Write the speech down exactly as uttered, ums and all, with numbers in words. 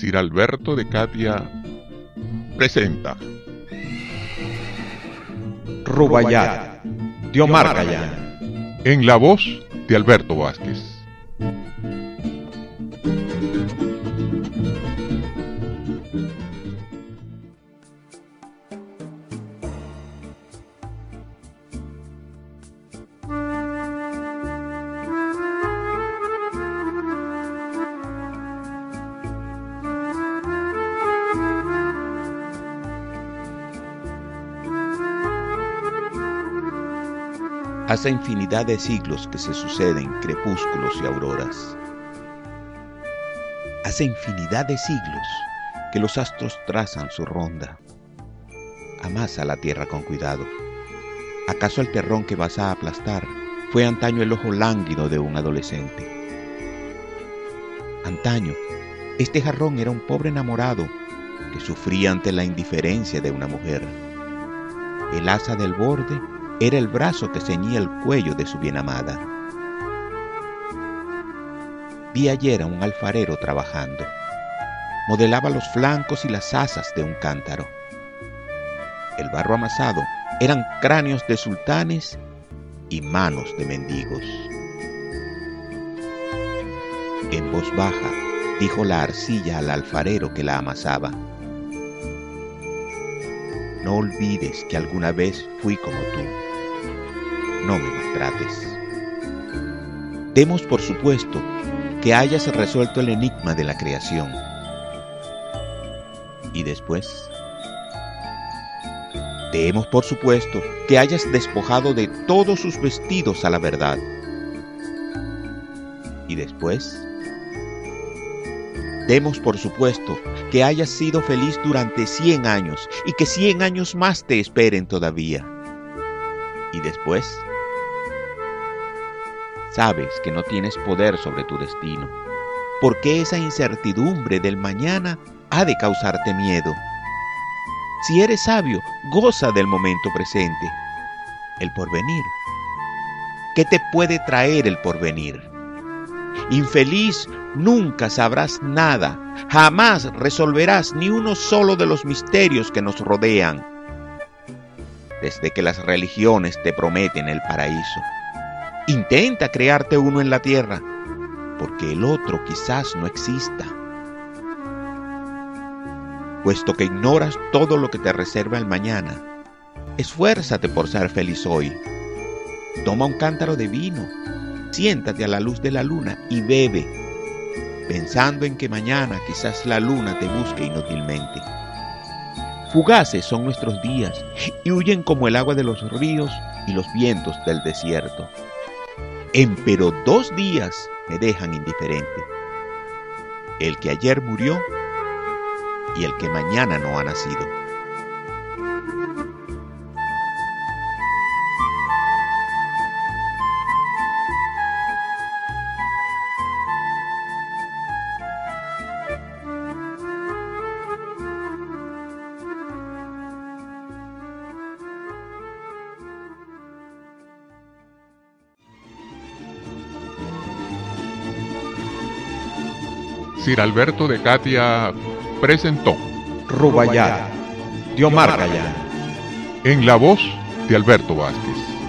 Sir Alberto de Catia presenta Rubaiyat de Omar Khayyam, en la voz de Alberto Vázquez. Hace infinidad de siglos que se suceden crepúsculos y auroras. Hace infinidad de siglos que los astros trazan su ronda. Amasa la tierra con cuidado. ¿Acaso el terrón que vas a aplastar fue antaño el ojo lánguido de un adolescente? Antaño, este jarrón era un pobre enamorado que sufría ante la indiferencia de una mujer. El asa del borde era el brazo que ceñía el cuello de su bienamada. Vi ayer a un alfarero trabajando. Modelaba los flancos y las asas de un cántaro. El barro amasado eran cráneos de sultanes y manos de mendigos. En voz baja dijo la arcilla al alfarero que la amasaba: no olvides que alguna vez fui como tú. No me maltrates. Demos por supuesto que hayas resuelto el enigma de la creación. ¿Y después? Demos por supuesto que hayas despojado de todos sus vestidos a la verdad. ¿Y después? Demos por supuesto que hayas sido feliz durante cien años y que cien años más te esperen todavía. ¿Y después? Sabes que no tienes poder sobre tu destino, porque esa incertidumbre del mañana ha de causarte miedo. Si eres sabio, goza del momento presente. El porvenir. ¿Qué te puede traer el porvenir? Infeliz, nunca sabrás nada, jamás resolverás ni uno solo de los misterios que nos rodean, desde que las religiones te prometen el paraíso. Intenta crearte uno en la tierra, porque el otro quizás no exista. Puesto que ignoras todo lo que te reserva el mañana, esfuérzate por ser feliz hoy. Toma un cántaro de vino, siéntate a la luz de la luna y bebe, pensando en que mañana quizás la luna te busque inútilmente. Fugaces son nuestros días y huyen como el agua de los ríos y los vientos del desierto. Empero dos días me dejan indiferente: el que ayer murió y el que mañana no ha nacido. Sir Alberto de Catia presentó Rubaiyat de Omar Khayyam, en la voz de Alberto Vázquez.